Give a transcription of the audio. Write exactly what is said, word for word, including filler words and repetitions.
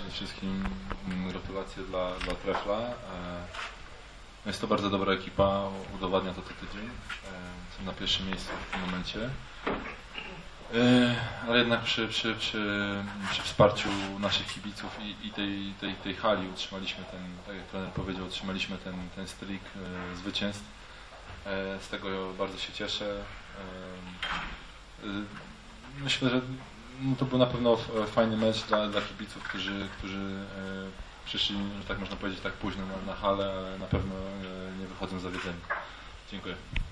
przede wszystkim gratulacje dla, dla Trefla. Jest to bardzo dobra ekipa, udowadnia to co tydzień. Są na pierwszym miejscu w tym momencie. Ale jednak przy, przy, przy, przy wsparciu naszych kibiców i, i tej, tej, tej hali utrzymaliśmy ten, tak jak trener powiedział, utrzymaliśmy ten, ten streak zwycięstw. Z tego bardzo się cieszę. Myślę, że no to był na pewno fajny mecz dla, dla kibiców, którzy, którzy przyszli, że tak można powiedzieć, tak późno na, na halę, ale na pewno nie wychodzą zawiedzeni. Dziękuję.